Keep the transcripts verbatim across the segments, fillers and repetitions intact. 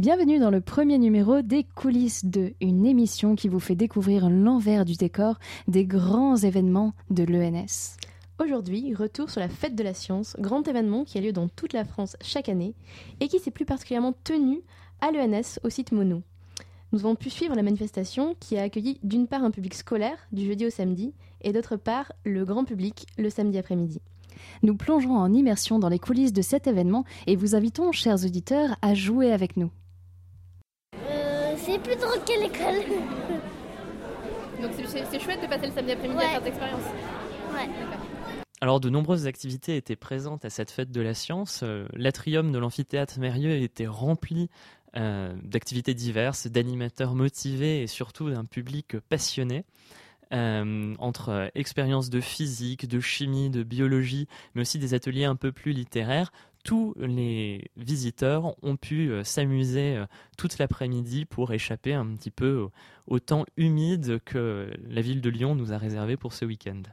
Bienvenue dans le premier numéro des Coulisses de, une émission qui vous fait découvrir l'envers du décor des grands événements de l'E N S. Aujourd'hui, retour sur la Fête de la Science, grand événement qui a lieu dans toute la France chaque année et qui s'est plus particulièrement tenu à l'E N S au site Monod. Nous avons pu suivre la manifestation qui a accueilli d'une part un public scolaire du jeudi au samedi et d'autre part le grand public le samedi après-midi. Nous plongerons en immersion dans les coulisses de cet événement et vous invitons, chers auditeurs, à jouer avec nous. Euh, c'est plus drôle que l'école. Donc c'est, c'est chouette de passer le samedi après-midi Ouais. à faire cette expérience. Ouais. D'accord. Alors, de nombreuses activités étaient présentes à cette fête de la science. Euh, l'atrium de l'amphithéâtre Mérieux était rempli euh, d'activités diverses, d'animateurs motivés et surtout d'un public passionné. Euh, entre euh, expériences de physique, de chimie, de biologie, mais aussi des ateliers un peu plus littéraires, tous les visiteurs ont pu euh, s'amuser euh, toute l'après-midi pour échapper un petit peu au, au temps humide que la ville de Lyon nous a réservé pour ce week-end.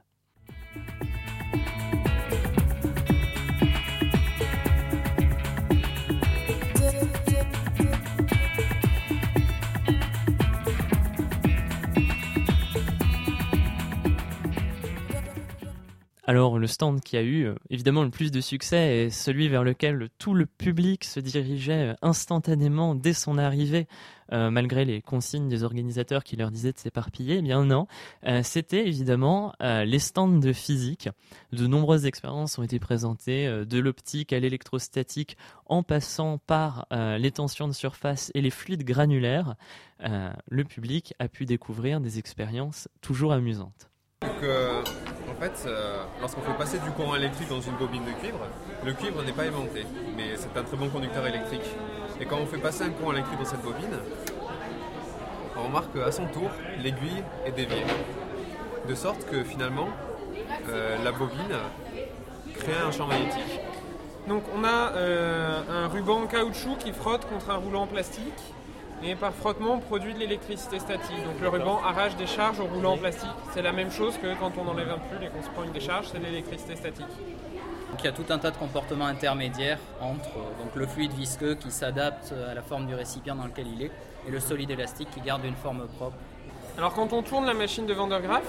Alors, le stand qui a eu euh, évidemment le plus de succès est celui vers lequel tout le public se dirigeait euh, instantanément dès son arrivée, euh, malgré les consignes des organisateurs qui leur disaient de s'éparpiller. Eh bien non, euh, c'était évidemment euh, les stands de physique. De nombreuses expériences ont été présentées, euh, de l'optique à l'électrostatique, en passant par euh, les tensions de surface et les fluides granulaires. Euh, le public a pu découvrir des expériences toujours amusantes. Donc, euh, en fait, euh, lorsqu'on fait passer du courant électrique dans une bobine de cuivre, le cuivre n'est pas aimanté, mais c'est un très bon conducteur électrique. Et quand on fait passer un courant électrique dans cette bobine, on remarque qu'à son tour, l'aiguille est déviée. De sorte que finalement, euh, la bobine crée un champ magnétique. Donc on a euh, un ruban caoutchouc qui frotte contre un roulant plastique et par frottement on produit de l'électricité statique. Donc le ruban arrache des charges au roulant en plastique. C'est la même chose que quand on enlève un pull et qu'on se prend une décharge, c'est de l'électricité statique. Donc il y a tout un tas de comportements intermédiaires entre euh, donc le fluide visqueux qui s'adapte à la forme du récipient dans lequel il est et le solide élastique qui garde une forme propre. Alors quand on tourne la machine de Van der Graaf,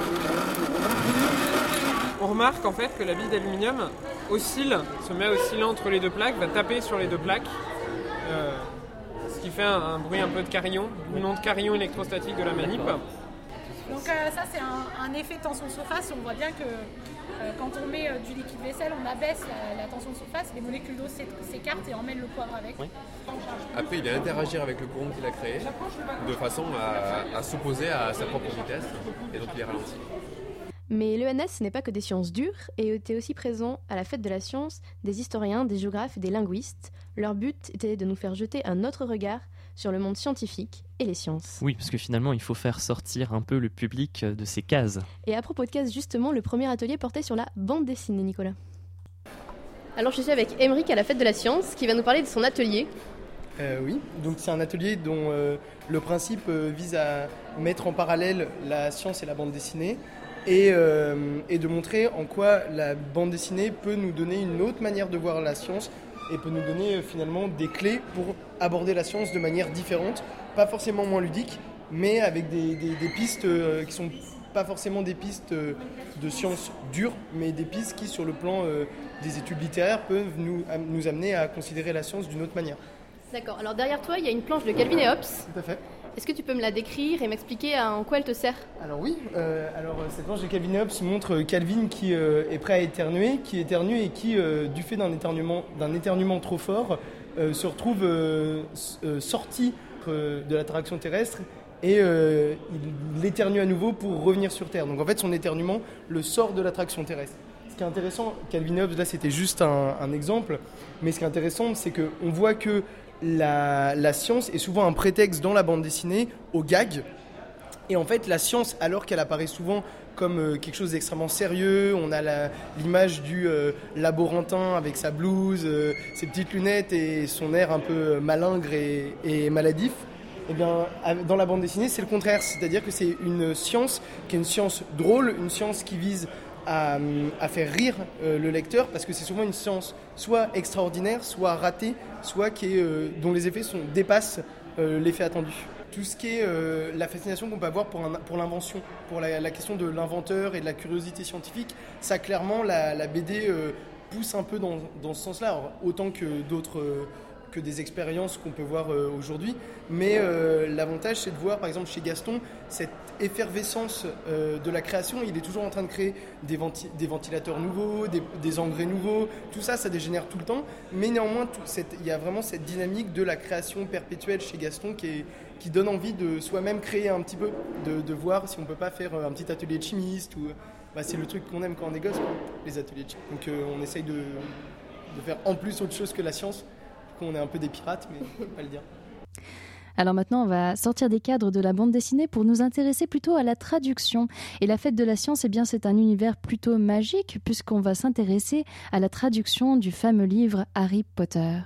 on remarque en fait que la bille d'aluminium oscille, se met à osciller entre les deux plaques, va taper sur les deux plaques, euh, ce qui fait un, un bruit un peu de carillon, le nom de carillon électrostatique de la manip. Donc euh, ça c'est un, un effet tension-surface, on voit bien que euh, quand on met euh, du liquide vaisselle, on abaisse la, la tension de surface, les molécules d'eau s'é- s'écartent et emmènent le poivre avec. Oui. Après, il va interagir avec le courant qu'il a créé de façon à, à s'opposer à sa propre vitesse, et donc il est ralenti. Mais l'E N S, ce n'est pas que des sciences dures, et étaient aussi présents à la Fête de la Science des historiens, des géographes et des linguistes. Leur but était de nous faire jeter un autre regard sur le monde scientifique et les sciences. Oui, parce que finalement, il faut faire sortir un peu le public de ses cases. Et à propos de cases, justement, le premier atelier portait sur la bande dessinée, Nicolas. Alors je suis avec Émeric à la Fête de la Science, qui va nous parler de son atelier. Euh, oui, donc c'est un atelier dont euh, le principe euh, vise à mettre en parallèle la science et la bande dessinée et, euh, et de montrer en quoi la bande dessinée peut nous donner une autre manière de voir la science et peut nous donner euh, finalement des clés pour aborder la science de manière différente, pas forcément moins ludique, mais avec des, des, des pistes euh, qui sont pas forcément des pistes euh, de science dure, mais des pistes qui, sur le plan euh, des études littéraires, peuvent nous, am- nous amener à considérer la science d'une autre manière. D'accord, alors derrière toi, il y a une planche de Calvin et Hobbes. Tout à fait. Est-ce que tu peux me la décrire et m'expliquer en quoi elle te sert ? Alors oui, euh, alors cette planche de Calvin et Hobbes montre Calvin qui euh, est prêt à éternuer, qui éternue et qui, euh, du fait d'un éternuement, d'un éternuement trop fort, euh, se retrouve euh, euh, sorti euh, de l'attraction terrestre et euh, il éternue à nouveau pour revenir sur Terre. Donc en fait, son éternuement le sort de l'attraction terrestre. Ce qui est intéressant, Calvin et Hobbes, là c'était juste un, un exemple, mais ce qui est intéressant, c'est qu'on voit que La, la science est souvent un prétexte dans la bande dessinée au gag. Et en fait, la science, alors qu'elle apparaît souvent comme euh, quelque chose d'extrêmement sérieux, on a la, l'image du euh, laborantin avec sa blouse, euh, ses petites lunettes et son air un peu malingre et, et maladif. Eh bien, dans la bande dessinée, c'est le contraire. C'est-à-dire que c'est une science qui est une science drôle, une science qui vise à, à faire rire euh, le lecteur, parce que c'est souvent une science soit extraordinaire, soit ratée, soit qui est, euh, dont les effets sont, dépassent euh, l'effet attendu. Tout ce qui est euh, la fascination qu'on peut avoir pour, un, pour l'invention, pour la, la question de l'inventeur et de la curiosité scientifique, ça clairement la, la B D euh, pousse un peu dans, dans ce sens-là, alors, autant que d'autres... Euh, que des expériences qu'on peut voir euh, aujourd'hui, mais euh, l'avantage c'est de voir par exemple chez Gaston cette effervescence euh, de la création. Il est toujours en train de créer des, venti- des ventilateurs nouveaux, des, des engrais nouveaux, tout ça ça dégénère tout le temps, mais néanmoins tout cette, il y a vraiment cette dynamique de la création perpétuelle chez Gaston qui, est, qui donne envie de soi-même créer un petit peu, de, de voir si on peut pas faire un petit atelier de chimiste ou, bah, c'est le truc qu'on aime quand on est gosse, quoi, les ateliers de chimie. Donc euh, on essaye de, de faire en plus autre chose que la science. On est un peu des pirates, mais on ne peut pas le dire. Alors maintenant, on va sortir des cadres de la bande dessinée pour nous intéresser plutôt à la traduction. Et la fête de la science, eh bien, c'est un univers plutôt magique, puisqu'on va s'intéresser à la traduction du fameux livre Harry Potter.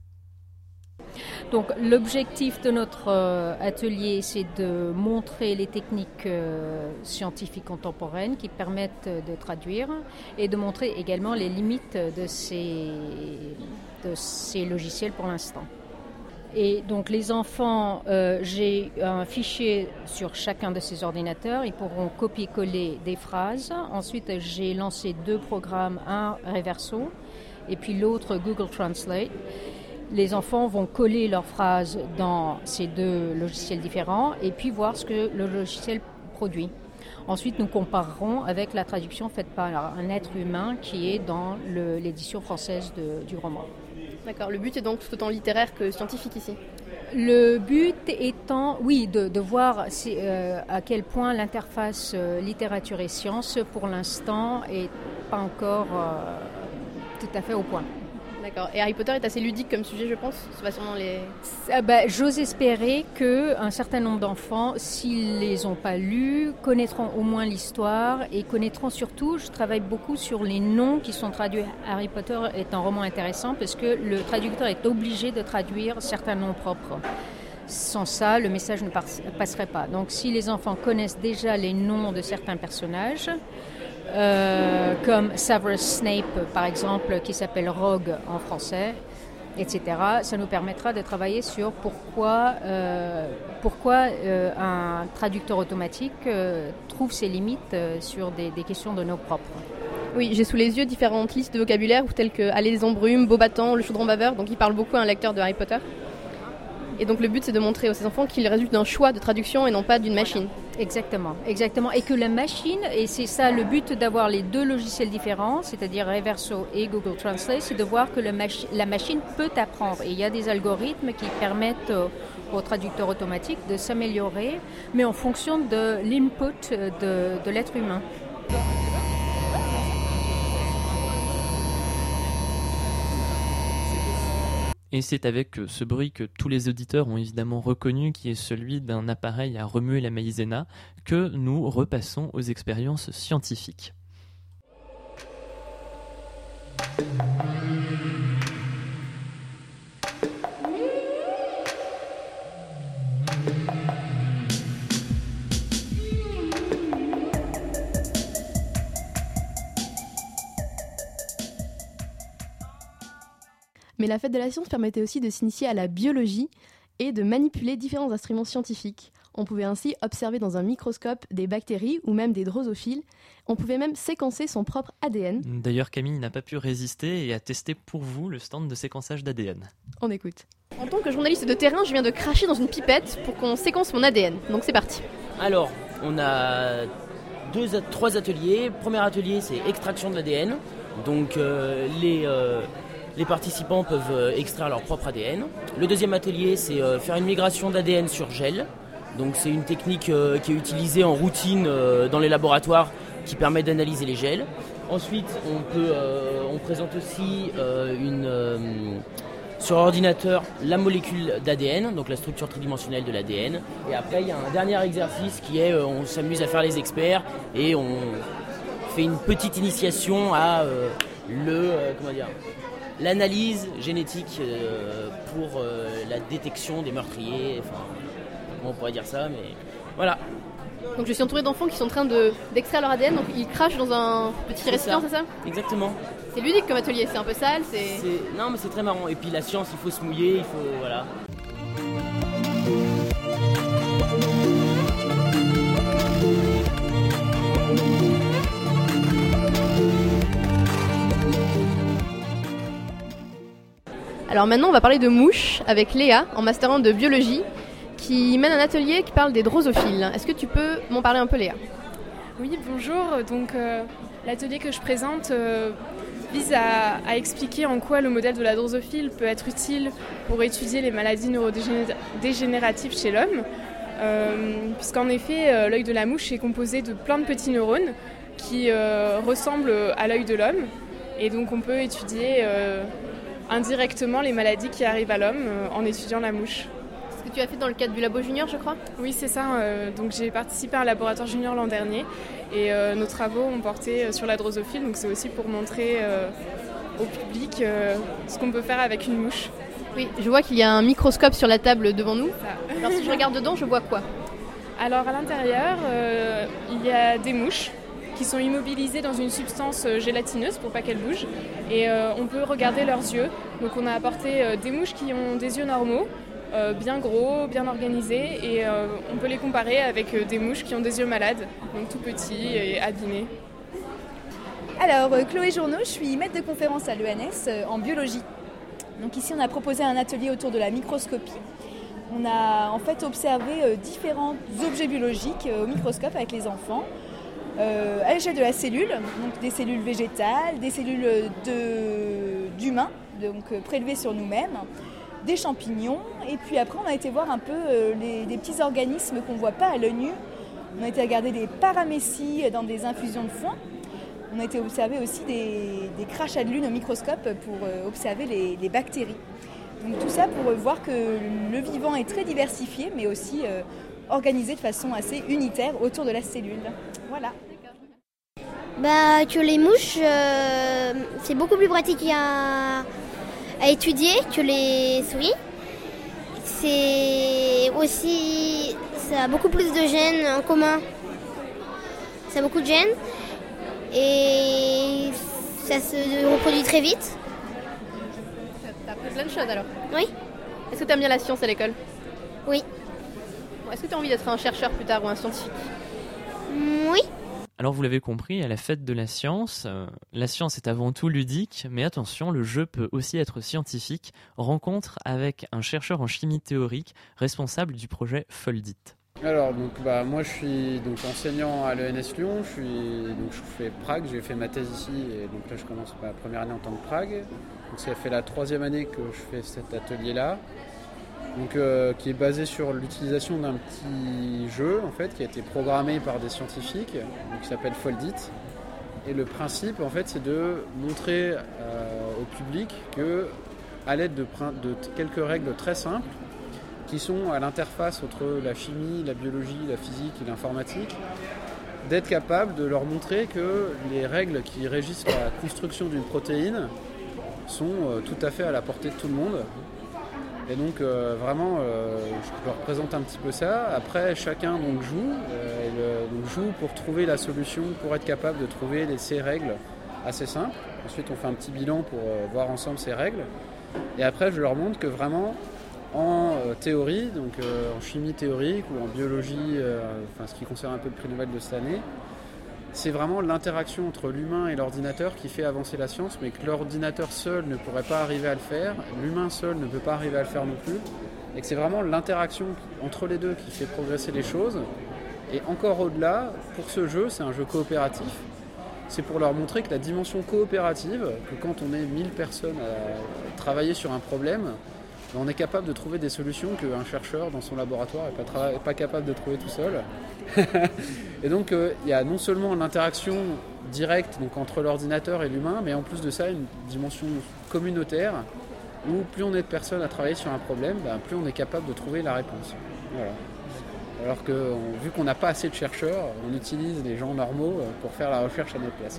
Donc l'objectif de notre euh, atelier, c'est de montrer les techniques euh, scientifiques contemporaines qui permettent de traduire et de montrer également les limites de ces, de ces logiciels pour l'instant. Et donc les enfants, euh, j'ai un fichier sur chacun de ces ordinateurs, ils pourront copier-coller des phrases. Ensuite, j'ai lancé deux programmes, un Reverso et puis l'autre Google Translate. Les enfants vont coller leurs phrases dans ces deux logiciels différents et puis voir ce que le logiciel produit. Ensuite, nous comparerons avec la traduction faite par un être humain qui est dans le, l'édition française de, du roman. D'accord, le but est donc tout autant littéraire que scientifique ici. Le but étant, oui, de, de voir si, euh, à quel point l'interface euh, littérature et science, pour l'instant, est pas encore euh, tout à fait au point. D'accord. Et Harry Potter est assez ludique comme sujet, je pense. C'est pas sûrement les... Ah bah, j'ose espérer qu'un certain nombre d'enfants, s'ils les ont pas lus, connaîtront au moins l'histoire et connaîtront surtout, je travaille beaucoup sur les noms qui sont traduits. Harry Potter est un roman intéressant parce que le traducteur est obligé de traduire certains noms propres. Sans ça, le message ne passerait pas. Donc si les enfants connaissent déjà les noms de certains personnages, Euh, comme Severus Snape par exemple, qui s'appelle Rogue en français, et cetera. Ça nous permettra de travailler sur pourquoi, euh, pourquoi euh, un traducteur automatique euh, trouve ses limites euh, sur des, des questions de nos propres. Oui, j'ai sous les yeux différentes listes de vocabulaire telles que aller les embrumes, beau battant, le chaudron baveur, donc il parle beaucoup à un lecteur de Harry Potter. Et donc le but c'est de montrer à ces enfants qu'il résulte d'un choix de traduction et non pas d'une machine. Exactement, exactement. Et que la machine, et c'est ça le but d'avoir les deux logiciels différents, c'est-à-dire Reverso et Google Translate, c'est de voir que le machi- la machine peut apprendre. Et il y a des algorithmes qui permettent euh, aux traducteurs automatiques de s'améliorer, mais en fonction de l'input de, de l'être humain. Et c'est avec ce bruit que tous les auditeurs ont évidemment reconnu, qui est celui d'un appareil à remuer la maïzena, que nous repassons aux expériences scientifiques. Mais la fête de la science permettait aussi de s'initier à la biologie et de manipuler différents instruments scientifiques. On pouvait ainsi observer dans un microscope des bactéries ou même des drosophiles. On pouvait même séquencer son propre A D N. D'ailleurs, Camille n'a pas pu résister et a testé pour vous le stand de séquençage d'A D N. On écoute. En tant que journaliste de terrain, je viens de cracher dans une pipette pour qu'on séquence mon A D N. Donc c'est parti. Alors, on a deux, trois ateliers. Premier atelier, c'est extraction de l'A D N. Donc euh, les... Euh, Les participants peuvent extraire leur propre A D N. Le deuxième atelier, c'est faire une migration d'A D N sur gel. Donc c'est une technique qui est utilisée en routine dans les laboratoires qui permet d'analyser les gels. Ensuite, on, peut, on présente aussi une, sur ordinateur la molécule d'A D N, donc la structure tridimensionnelle de l'A D N. Et après, il y a un dernier exercice qui est on s'amuse à faire les experts et on fait une petite initiation à le... comment dire l'analyse génétique euh, pour euh, la détection des meurtriers, enfin, comment on pourrait dire ça, mais Voilà. Donc je suis entourée d'enfants qui sont en train de, d'extraire leur A D N, donc ils crachent dans un petit C'est récipient, ça. c'est ça? Exactement. C'est ludique comme atelier, c'est un peu sale, c'est... c'est... Non mais c'est très marrant. Et puis la science, il faut se mouiller, il faut... Voilà. Alors maintenant on va parler de mouches avec Léa en master un de biologie qui mène un atelier qui parle des drosophiles. Est-ce que tu peux m'en parler un peu, Léa? Oui, bonjour. Donc euh, l'atelier que je présente euh, vise à, à expliquer en quoi le modèle de la drosophile peut être utile pour étudier les maladies neurodégénératives chez l'homme. Euh, puisqu'en effet, euh, l'œil de la mouche est composé de plein de petits neurones qui euh, ressemblent à l'œil de l'homme. Et donc on peut étudier euh, indirectement les maladies qui arrivent à l'homme euh, en étudiant la mouche. Ce que tu as fait dans le cadre du Labo Junior, je crois? Oui, c'est ça. Euh, donc j'ai participé à un laboratoire junior l'an dernier et euh, nos travaux ont porté sur la drosophile. Donc c'est aussi pour montrer euh, au public euh, ce qu'on peut faire avec une mouche. Oui, je vois qu'il y a un microscope sur la table devant nous. Alors si je regarde dedans, je vois quoi? Alors à l'intérieur, euh, il y a des mouches qui sont immobilisées dans une substance gélatineuse pour pas qu'elles bougent. Et euh, on peut regarder leurs yeux. Donc on a apporté euh, des mouches qui ont des yeux normaux, euh, bien gros, bien organisés. Et euh, on peut les comparer avec euh, des mouches qui ont des yeux malades, donc tout petits et abîmés. Alors, euh, Chloé Journeau, je suis maître de conférence à l'E N S euh, en biologie. Donc ici, on a proposé un atelier autour de la microscopie. On a en fait observé euh, différents objets biologiques euh, au microscope avec les enfants. Euh, à l'échelle de la cellule, donc des cellules végétales, des cellules de, d'humains, donc euh, prélevées sur nous-mêmes, des champignons, et puis après on a été voir un peu euh, les, des petits organismes qu'on ne voit pas à l'œil nu. On a été regarder des paramécies dans des infusions de foin. On a été observer aussi des, des crachats de lune au microscope pour euh, observer les, les bactéries. Donc tout ça pour euh, voir que le vivant est très diversifié, mais aussi euh, organisé de façon assez unitaire autour de la cellule. Voilà. Bah, que les mouches, euh, c'est beaucoup plus pratique à, à étudier que les souris. C'est aussi, ça a beaucoup plus de gènes en commun. Ça a beaucoup de gènes et ça se reproduit très vite. T'as appris plein de choses alors? Oui. Est-ce que t'aimes bien la science à l'école? Oui. Est-ce que tu as envie d'être un chercheur plus tard ou un scientifique? Oui. Alors vous l'avez compris, à la fête de la science, euh, la science est avant tout ludique, mais attention, le jeu peut aussi être scientifique. Rencontre avec un chercheur en chimie théorique responsable du projet Foldit. Alors donc bah moi je suis donc enseignant à l'E N S Lyon, je suis donc je fais Prague, j'ai fait ma thèse ici et donc là je commence ma première année en tant que Prague. Donc ça fait la troisième année que je fais cet atelier là. Donc, euh, qui est basé sur l'utilisation d'un petit jeu en fait, qui a été programmé par des scientifiques, donc, qui s'appelle Foldit. Et le principe en fait, c'est de montrer euh, au public que, à l'aide de, de quelques règles très simples, qui sont à l'interface entre la chimie, la biologie, la physique et l'informatique, d'être capable de leur montrer que les règles qui régissent la construction d'une protéine sont euh, tout à fait à la portée de tout le monde. Et donc euh, vraiment, euh, je leur présente un petit peu ça. Après, chacun donc joue, euh, le, donc joue pour trouver la solution, pour être capable de trouver les, ces règles assez simples. Ensuite, on fait un petit bilan pour euh, voir ensemble ces règles. Et après, je leur montre que vraiment, en euh, théorie, donc euh, en chimie théorique ou en biologie, euh, enfin ce qui concerne un peu le prix Nobel de cette année, c'est vraiment l'interaction entre l'humain et l'ordinateur qui fait avancer la science, mais que l'ordinateur seul ne pourrait pas arriver à le faire, l'humain seul ne peut pas arriver à le faire non plus, et que c'est vraiment l'interaction entre les deux qui fait progresser les choses. Et encore au-delà, pour ce jeu, c'est un jeu coopératif, c'est pour leur montrer que la dimension coopérative, que quand on est mille personnes à travailler sur un problème, on est capable de trouver des solutions qu'un chercheur dans son laboratoire n'est pas, tra- pas capable de trouver tout seul. Et donc il euh, y a non seulement l'interaction directe donc, entre l'ordinateur et l'humain, mais en plus de ça une dimension communautaire où plus on est de personnes à travailler sur un problème, ben, plus on est capable de trouver la réponse. Voilà. Alors que on, vu qu'on n'a pas assez de chercheurs, on utilise les gens normaux pour faire la recherche à notre place.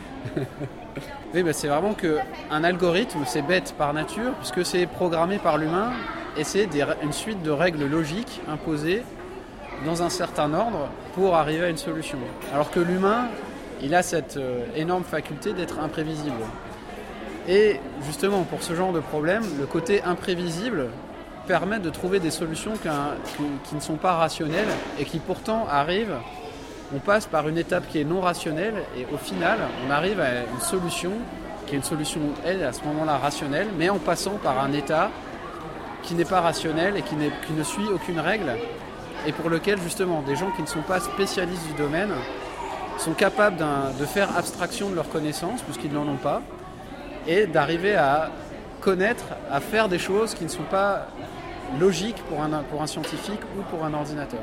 Oui, bah c'est vraiment qu'un algorithme, c'est bête par nature, puisque c'est programmé par l'humain, et c'est des, une suite de règles logiques imposées dans un certain ordre pour arriver à une solution. Alors que l'humain, il a cette euh, énorme faculté d'être imprévisible. Et justement, pour ce genre de problème, le côté imprévisible permet de trouver des solutions qui, qui ne sont pas rationnelles et qui pourtant arrivent. On passe par une étape qui est non rationnelle et au final, on arrive à une solution qui est une solution, elle, à ce moment-là, rationnelle, mais en passant par un état qui n'est pas rationnel et qui, n'est, qui ne suit aucune règle et pour lequel, justement, des gens qui ne sont pas spécialistes du domaine sont capables d'un, de faire abstraction de leurs connaissances, puisqu'ils n'en ont pas, et d'arriver à connaître, à faire des choses qui ne sont pas logiques pour un, pour un scientifique ou pour un ordinateur.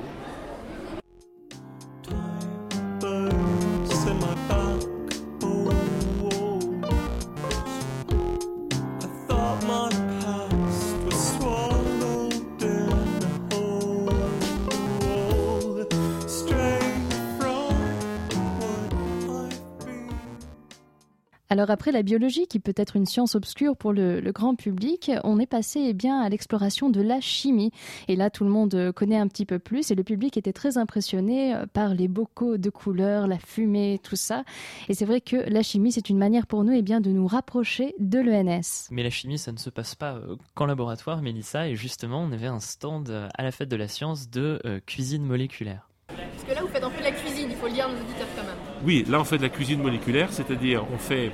Alors après la biologie, qui peut être une science obscure pour le, le grand public, on est passé eh bien, à l'exploration de la chimie. Et là, tout le monde connaît un petit peu plus et le public était très impressionné par les bocaux de couleurs, la fumée, tout ça. Et c'est vrai que la chimie, c'est une manière pour nous eh bien, de nous rapprocher de l'E N S. Mais la chimie, ça ne se passe pas qu'en laboratoire, Mélissa. Et justement, on avait un stand à la Fête de la Science de euh, cuisine moléculaire. Parce que là, vous faites un peu de la cuisine, il faut le dire à nos auditeurs quand même. Oui, là, on fait de la cuisine moléculaire, c'est-à-dire on fait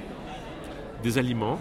des aliments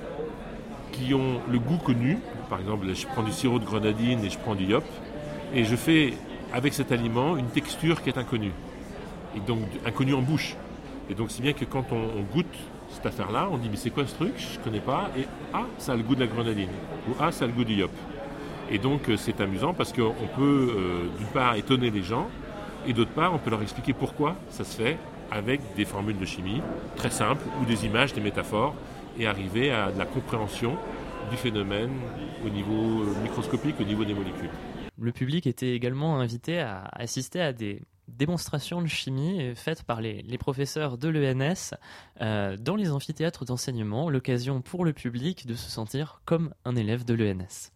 qui ont le goût connu. Par exemple, je prends du sirop de grenadine et je prends du yop. Et je fais, avec cet aliment, une texture qui est inconnue. Et donc, inconnue en bouche. Et donc, c'est bien que quand on, on goûte cette affaire-là, on dit, mais c'est quoi ce truc ? Je ne connais pas. Et ah, ça a le goût de la grenadine. Ou ah, ça a le goût du yop. Et donc, c'est amusant parce qu'on peut, euh, d'une part, étonner les gens. Et d'autre part, on peut leur expliquer pourquoi ça se fait avec des formules de chimie très simples ou des images, des métaphores et arriver à de la compréhension du phénomène au niveau microscopique, au niveau des molécules. Le public était également invité à assister à des démonstrations de chimie faites par les, les professeurs de l'E N S euh, dans les amphithéâtres d'enseignement, l'occasion pour le public de se sentir comme un élève de l'E N S.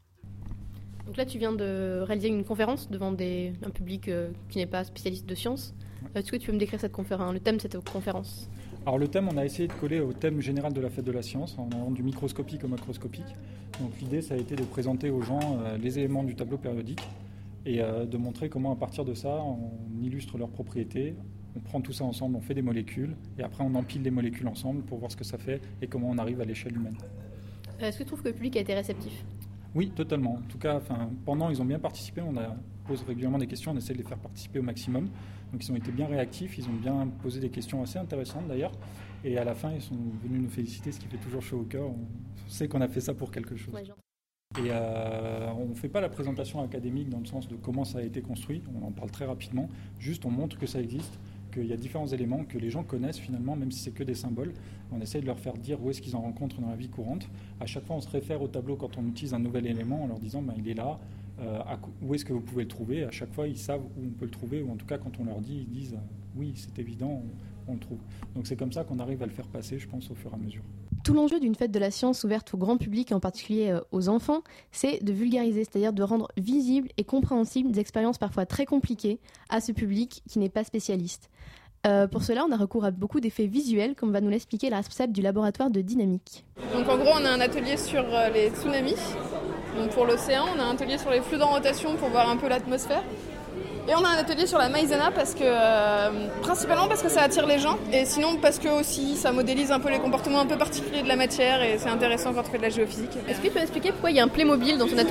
Donc là, tu viens de réaliser une conférence devant des, un public euh, qui n'est pas spécialiste de sciences. Ouais. Est-ce que tu peux me décrire cette conférence, le thème de cette conférence ? Alors le thème, on a essayé de coller au thème général de la Fête de la Science, en allant du microscopique au macroscopique. Donc l'idée, ça a été de présenter aux gens euh, les éléments du tableau périodique et euh, de montrer comment, à partir de ça, on illustre leurs propriétés, on prend tout ça ensemble, on fait des molécules, et après on empile les molécules ensemble pour voir ce que ça fait et comment on arrive à l'échelle humaine. Est-ce que tu trouves que le public a été réceptif ? Oui, totalement. En tout cas, pendant, ils ont bien participé. On a, pose régulièrement des questions, on essaie de les faire participer au maximum. Donc, ils ont été bien réactifs, ils ont bien posé des questions assez intéressantes d'ailleurs. Et à la fin, ils sont venus nous féliciter, ce qui fait toujours chaud au cœur. On sait qu'on a fait ça pour quelque chose. Ouais, et euh, on ne fait pas la présentation académique dans le sens de comment ça a été construit. On en parle très rapidement. Juste, on montre que ça existe, qu'il y a différents éléments que les gens connaissent finalement, même si c'est que des symboles. On essaie de leur faire dire où est-ce qu'ils en rencontrent dans la vie courante. À chaque fois, on se réfère au tableau quand on utilise un nouvel élément en leur disant ben, il est là, euh, à, où est-ce que vous pouvez le trouver. À chaque fois, ils savent où on peut le trouver, ou en tout cas, quand on leur dit, ils disent oui, c'est évident, on, on le trouve. Donc c'est comme ça qu'on arrive à le faire passer, je pense, au fur et à mesure. Tout l'enjeu d'une fête de la science ouverte au grand public, et en particulier aux enfants, c'est de vulgariser, c'est-à-dire de rendre visibles et compréhensibles des expériences parfois très compliquées à ce public qui n'est pas spécialiste. Euh, pour cela, on a recours à beaucoup d'effets visuels, comme va nous l'expliquer la responsable du laboratoire de dynamique. Donc en gros, on a un atelier sur les tsunamis. Donc pour l'océan, on a un atelier sur les flux en rotation pour voir un peu l'atmosphère. Et on a un atelier sur la maïzena, parce que, euh, principalement parce que ça attire les gens, et sinon parce que aussi ça modélise un peu les comportements un peu particuliers de la matière, et c'est intéressant quand on fait de la géophysique. Est-ce que tu peux expliquer pourquoi il y a un Playmobil dans ton atelier ?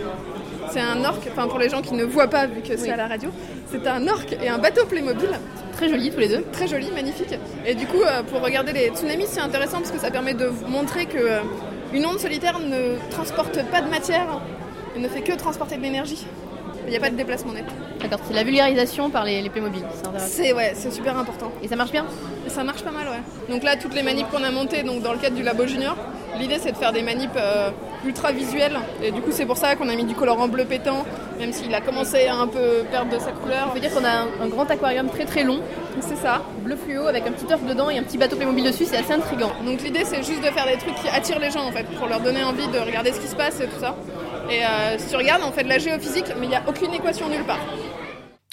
C'est un orque, enfin pour les gens qui ne voient pas vu que c'est oui. à la radio, c'est un orque et un bateau Playmobil. Très jolis tous les deux. Très jolis, magnifiques. Et du coup, pour regarder les tsunamis, c'est intéressant parce que ça permet de montrer qu'une onde solitaire ne transporte pas de matière, elle ne fait que transporter de l'énergie. Il n'y a pas de déplacement net. D'accord, c'est la vulgarisation par les, les Playmobil. C'est, ouais, c'est super important. Et ça marche bien ? Et ça marche pas mal, ouais. Donc là, toutes les manips qu'on a montées donc dans le cadre du Labo Junior, l'idée c'est de faire des manips euh, ultra visuelles. Et du coup, c'est pour ça qu'on a mis du colorant bleu pétant, même s'il a commencé à un peu perdre de sa couleur. Ça veut dire qu'on a un, un grand aquarium très très long. C'est ça. Bleu fluo avec un petit œuf dedans et un petit bateau Playmobil dessus, c'est assez intriguant. Donc l'idée c'est juste de faire des trucs qui attirent les gens en fait, pour leur donner envie de regarder ce qui se passe et tout ça. Et euh, si tu regardes, on fait de la géophysique, mais il n'y a aucune équation nulle part.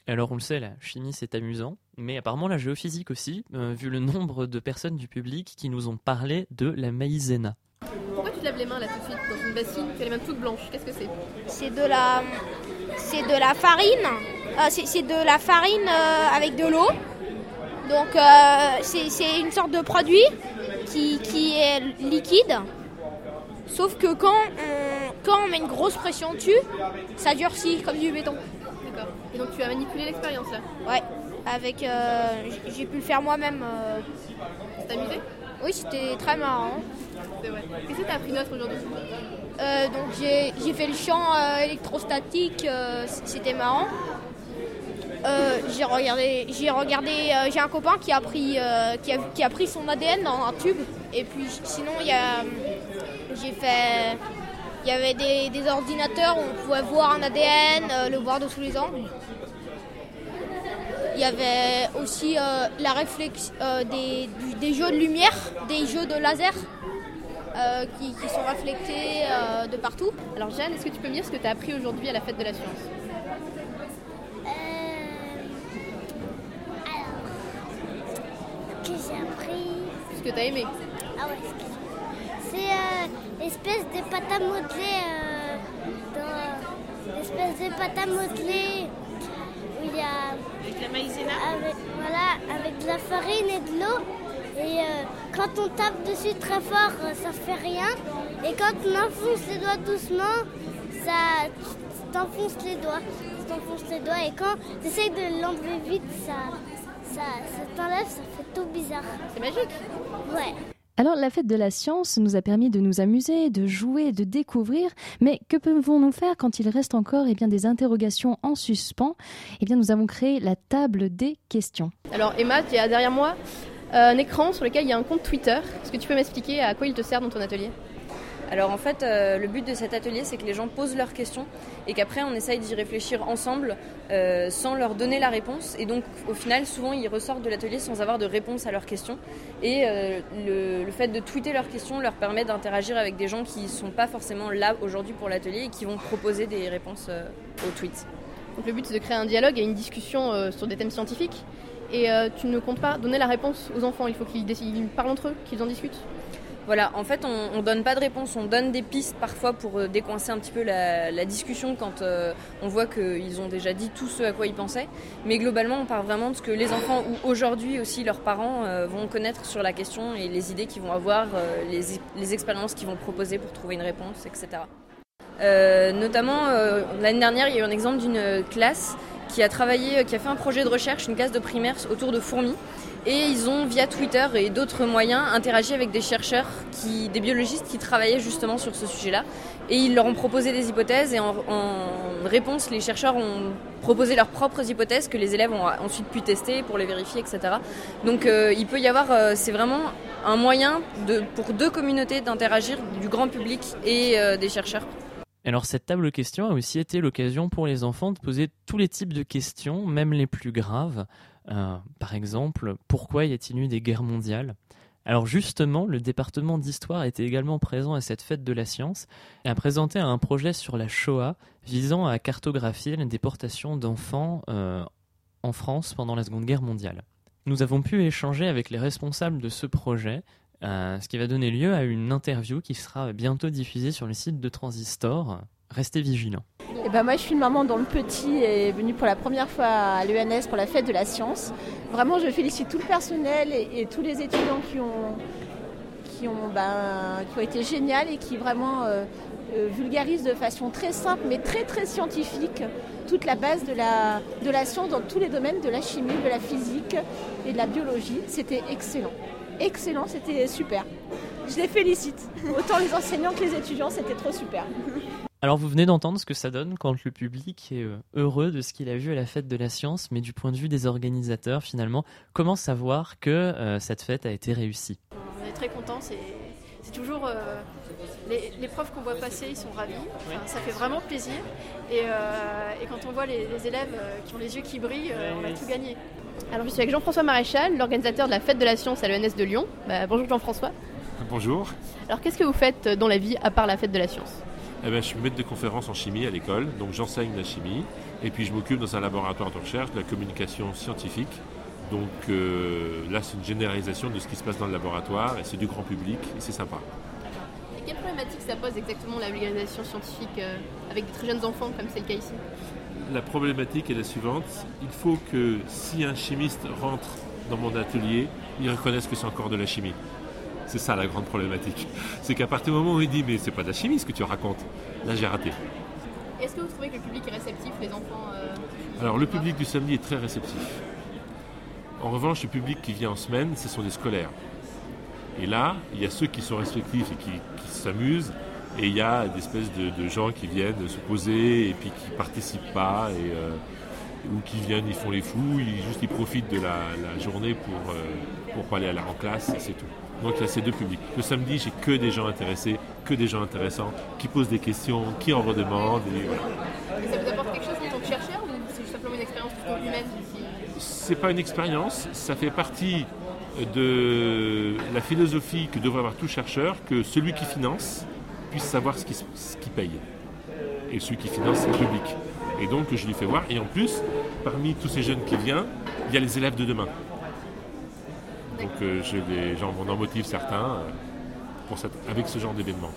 Alors on le sait, la chimie c'est amusant, mais apparemment la géophysique aussi, euh, vu le nombre de personnes du public qui nous ont parlé de la maïzena. Pourquoi tu te laves les mains là tout de suite dans une bassine? Tu as les mains toutes blanches, qu'est-ce que c'est? C'est de la, c'est de la farine, euh, c'est, c'est de la farine euh, avec de l'eau. Donc euh, c'est, c'est une sorte de produit qui, qui est liquide, sauf que quand on, quand on met une grosse pression dessus, ça durcit comme du béton. D'accord. Et donc tu as manipulé l'expérience là? Ouais, avec, euh, j'ai pu le faire moi-même. Euh... Tu t'es amusé? Oui, c'était très marrant. C'est vrai. Qu'est-ce que tu as appris d'autre aujourd'hui? euh, Donc j'ai, j'ai fait le chant euh, électrostatique, euh, c'était marrant. Euh, j'ai regardé, j'ai regardé, euh, j'ai un copain qui a pris, euh, qui a, qui a pris son A D N dans un tube. Et puis sinon il y a, j'ai fait, il y avait des, des ordinateurs où on pouvait voir un A D N, euh, le voir de tous les angles. Il y avait aussi euh, la réflexion euh, des, des jeux de lumière, des jeux de laser euh, qui, qui sont reflétés euh, de partout. Alors Jeanne, est-ce que tu peux me dire ce que tu as appris aujourd'hui à la fête de la science? Que j'ai appris. Ce que tu as aimé. Ah ouais, c'est euh, l'espèce de pâte à modeler. Euh, dans, l'espèce de pâte à modeler où il y a. Avec la maïzena. Avec, voilà, avec de la farine et de l'eau. Et euh, quand on tape dessus très fort, ça fait rien. Et quand on enfonce les doigts doucement, ça t'enfonce les doigts. Ça t'enfonce les doigts. Et quand tu essayes de l'enlever vite, ça. Ça, ça t'enlève, ça fait tout bizarre. C'est magique. Ouais. Alors, la fête de la science nous a permis de nous amuser, de jouer, de découvrir, mais que pouvons-nous faire quand il reste encore eh bien, des interrogations en suspens? Eh bien, nous avons créé la table des questions. Alors, Emma, tu as derrière moi un écran sur lequel il y a un compte Twitter. Est-ce que tu peux m'expliquer à quoi il te sert dans ton atelier? Alors en fait, euh, le but de cet atelier, c'est que les gens posent leurs questions et qu'après on essaye d'y réfléchir ensemble euh, sans leur donner la réponse. Et donc au final, souvent ils ressortent de l'atelier sans avoir de réponse à leurs questions. Et euh, le, le fait de tweeter leurs questions leur permet d'interagir avec des gens qui ne sont pas forcément là aujourd'hui pour l'atelier et qui vont proposer des réponses euh, aux tweets. Donc le but c'est de créer un dialogue et une discussion euh, sur des thèmes scientifiques. Et euh, tu ne comptes pas donner la réponse aux enfants, il faut qu'ils, ils parlent entre eux, qu'ils en discutent. Voilà, en fait, on ne donne pas de réponse, on donne des pistes parfois pour euh, décoincer un petit peu la, la discussion quand euh, on voit qu'ils ont déjà dit tout ce à quoi ils pensaient. Mais globalement, on part vraiment de ce que les enfants ou aujourd'hui aussi leurs parents euh, vont connaître sur la question et les idées qu'ils vont avoir, euh, les, les expériences qu'ils vont proposer pour trouver une réponse, et cetera. Euh, notamment, euh, l'année dernière, il y a eu un exemple d'une classe qui a travaillé, qui a fait un projet de recherche, une classe de primaire autour de fourmis. Et ils ont, via Twitter et d'autres moyens, interagi avec des chercheurs, qui, des biologistes qui travaillaient justement sur ce sujet-là. Et ils leur ont proposé des hypothèses et en, en réponse, les chercheurs ont proposé leurs propres hypothèses que les élèves ont ensuite pu tester pour les vérifier, et cetera. Donc euh, il peut y avoir, euh, c'est vraiment un moyen de, pour deux communautés d'interagir, du grand public et euh, des chercheurs. Alors cette table question a aussi été l'occasion pour les enfants de poser tous les types de questions, même les plus graves. Euh, par exemple, pourquoi y a-t-il eu des guerres mondiales? Alors justement, le département d'histoire était également présent à cette fête de la science et a présenté un projet sur la Shoah visant à cartographier la déportation d'enfants euh, en France pendant la Seconde Guerre mondiale. Nous avons pu échanger avec les responsables de ce projet, euh, ce qui va donner lieu à une interview qui sera bientôt diffusée sur le site de Transistor. Restez vigilants. Et ben moi, je suis une maman dont le petit est venu pour la première fois à l'E N S pour la fête de la science. Vraiment, je félicite tout le personnel et, et tous les étudiants qui ont, qui ont, ben, qui ont été géniaux et qui vraiment euh, euh, vulgarisent de façon très simple mais très très scientifique toute la base de la, de la science dans tous les domaines, de la chimie, de la physique et de la biologie. C'était excellent. Excellent, c'était super. Je les félicite. Autant les enseignants que les étudiants, c'était trop super. Alors vous venez d'entendre ce que ça donne quand le public est heureux de ce qu'il a vu à la fête de la science, mais du point de vue des organisateurs, finalement, comment savoir que euh, cette fête a été réussie? On est très contents, c'est, c'est toujours... Euh, les, les profs qu'on voit passer, ils sont ravis, enfin, ça fait vraiment plaisir. Et, euh, et quand on voit les, les élèves qui ont les yeux qui brillent, euh, on a tout gagné. Alors je suis avec Jean-François Maréchal, l'organisateur de la fête de la science à l'E N S de Lyon. Bah, bonjour Jean-François. Bonjour. Alors qu'est-ce que vous faites dans la vie à part la fête de la science? eh ben, je suis maître de conférence en chimie à l'école, donc j'enseigne la chimie, et puis je m'occupe dans un laboratoire de recherche de la communication scientifique. Donc euh, là, c'est une généralisation de ce qui se passe dans le laboratoire, et c'est du grand public, et c'est sympa. Et quelle problématique ça pose exactement la vulgarisation scientifique euh, avec des très jeunes enfants, comme c'est le cas ici? La problématique est la suivante, il faut que si un chimiste rentre dans mon atelier, il reconnaisse que c'est encore de la chimie. C'est ça la grande problématique. C'est qu'à partir du moment où il dit mais c'est pas de la chimie ce que tu racontes, là j'ai raté. Est-ce que vous trouvez que le public est réceptif, les enfants euh... Alors le public du samedi est très réceptif. En revanche, le public qui vient en semaine, ce sont des scolaires. Et là, il y a ceux qui sont respectifs et qui, qui s'amusent, et il y a des espèces de, de gens qui viennent se poser et puis qui participent pas, et, euh, ou qui viennent, ils font les fous, ils, juste ils profitent de la, la journée pour, euh, pour pas aller à la en classe, et c'est tout. Donc il y a ces deux publics. Le samedi, j'ai que des gens intéressés, que des gens intéressants, qui posent des questions, qui en redemandent. Et, voilà. Et ça vous apporte quelque chose en tant que chercheur ou c'est simplement une expérience plutôt humaine qui... C'est pas une expérience, ça fait partie de la philosophie que devrait avoir tout chercheur, que celui qui finance puisse savoir ce qu'il ce qui paye. Et celui qui finance, c'est le public. Et donc je lui fais voir. Et en plus, parmi tous ces jeunes qui viennent, il y a les élèves de demain. Donc euh, je les, genre, on en motive certains euh, pour cette, avec ce genre d'événement.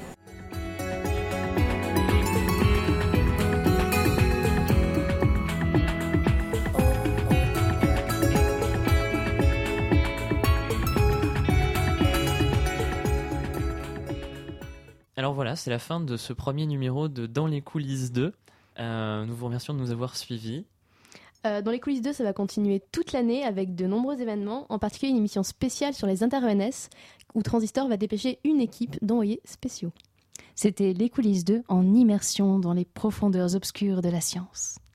Alors voilà, c'est la fin de ce premier numéro de Dans les coulisses deux. Euh, nous vous remercions de nous avoir suivis. Euh, dans les coulisses deux, ça va continuer toute l'année avec de nombreux événements, en particulier une émission spéciale sur les inter-E N S où Transistor va dépêcher une équipe d'envoyés spéciaux. C'était les coulisses deux en immersion dans les profondeurs obscures de la science.